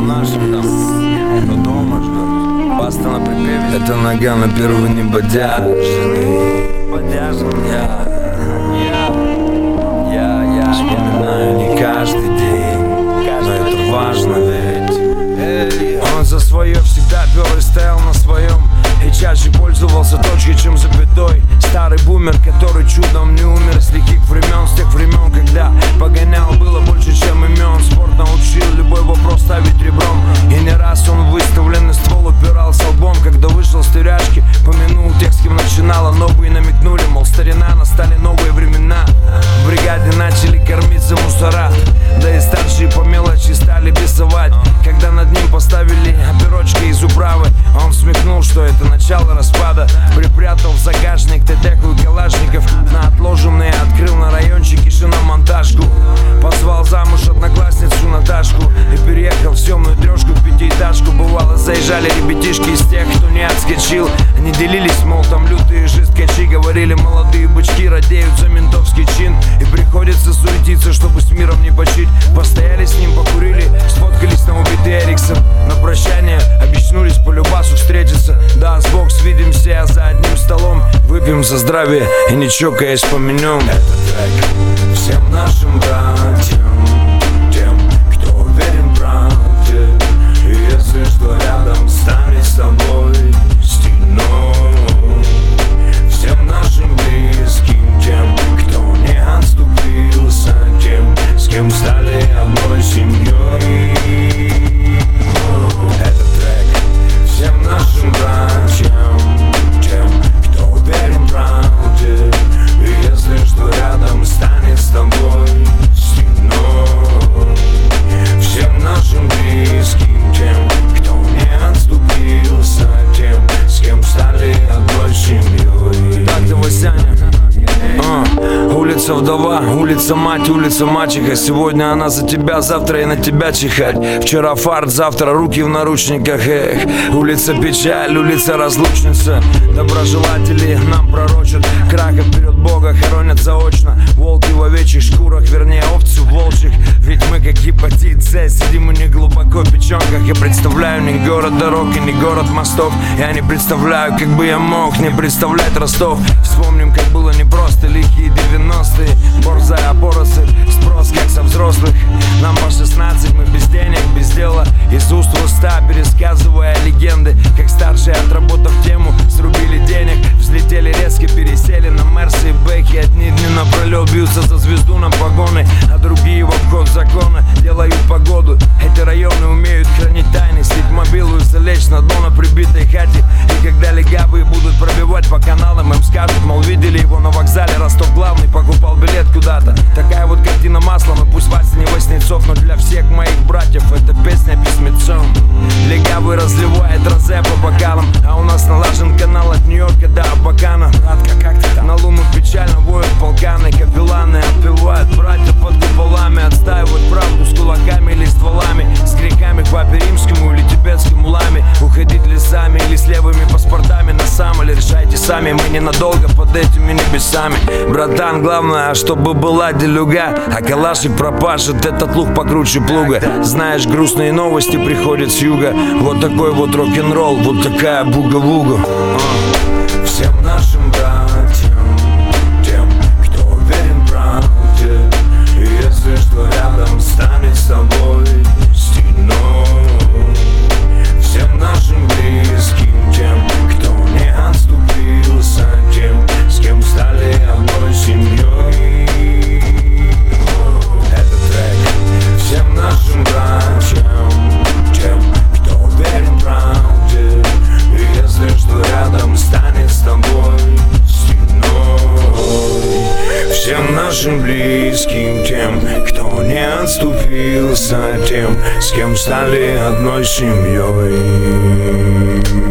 всем нашим там, кто дома ждет. Баста на припеве. Это нога на первый небодяжный. Я вспоминаю не каждый день, но это важно ведь. Он за свое всегда пер и стоял на своем, и чаще пользовался точкой, чем запятой. Старый бумер, который чудом не умер с лихих времен, с тех времен, когда погонял было больше, чем имен. Спорт научил любой вопрос ставить ребром, и не раз он в выставленный ствол упирался лбом. Когда вышел с тюрячки, помянул тех, с кем начинала. Новые намекнули, мол, старина, настали новые времена. В бригаде начали кормиться мусора, да и старшие по мелочи стали бесовать. Когда над ним поставили оперочки из управы, он смекнул, что это начало распада. Припрятал в загашник ТТ-ку и калашников на отложенные, открыл на райончике шиномонтажку. Позвал замуж одноклассницу Наташку и переехал в съемную трешку в пятиэтажку. Бывало, заезжали ребятишки из тех, кто не отскочил. Они делились, мол, там лютые жесткачи. Говорили, молодые бычки радеют за ментовский чин, и приходится суетиться, чтобы с миром не почить. Постояли с ним, покурили, сфоткались на убитый Эриксон. На прощание обещнулись по любасу встретиться. Да, сбок свидимся за одним столом, выпьем за здравие и не чокаясь помянем. Этот трек всем нашим братьям, тем, кто уверен в правде, и если что рядом станет с тобой стеной. Всем нашим близким, тем, кто не отступился, тем, с кем стали одной семьей. Этот трек всем нашим братьям, тем, кто уверен в правде, и если что рядом станет с тобой стеной. Всем нашим близким, тем, кто не отступился, тем, с кем стали одной семьей. Так-то, Васяня. Улица вдова, улица мать, улица мачеха. Сегодня она за тебя, завтра и на тебя чихать. Вчера фарт, завтра руки в наручниках. Эх, улица печаль, улица разлучница. Доброжелатели нам пророчат краха вперед Бога, хоронят заочно. Волки в овечьих шкурах, вернее овцы в волчьих. Ведь мы как гепатит С, сидим у них глубоко в печенках. Я представляю не город дорог и не город мостов. Я не представляю, как бы я мог не представлять Ростов. Вспомним, как было непросто, лихие 90-е. Борзая поросль, спрос как со взрослых. Нам по 16, мы без денег, без дела. Из уст в уста пересказывая легенды. Как старшие, отработав тему, срубили денег. Взлетели резко, пересели на Мерсы и Бэхи. Одни дни напролет бьются за звезду на погоны, а другие в обход закона делают погоду. Эти районы умеют хранить тайны, слить мобилу и залечь на дно на прибитой хате. И когда легавые будут пробивать по каналам, им скажут, мол, видели его на вокзале, Ростов главный, покупал билет куда-то. Такая вот картина маслом, и пусть Вася не Васнецов, но для всех моих братьев это песня письмецом. Легавый разливает розе по бокалам, а у нас налажен канал от Нью-Йорка до Абакана. Братка, как ты там? На луну печально воют полканы, капелланы отпевают братья под куполами, отстаивают правду с кулаками или стволами, с грехами к папе римскому или тибетскому ламе. Уходить лесами или с левыми паспортами на сам, или решайте сами, мы ненадолго под этими небесами. Братан, главное, чтобы была делюга, а калашик пропашет этот лук покруче плуга. Знаешь, грустные новости приходят с юга. Вот такой вот рок-н-ролл, вот такая буга-вуга. Всем нашим братьям, тем, кто уверен в правде, и если что рядом станет с тобой стеной. Всем нашим близким, тем, кто не отступился, тем, с кем стали одной семьей. Этот трек всем нашим братьям, тем, кто уверен в правде, и если что рядом станет с тобой стеной. Всем нашим близким, тем, кто не отступился, тем, с кем стали одной семьей.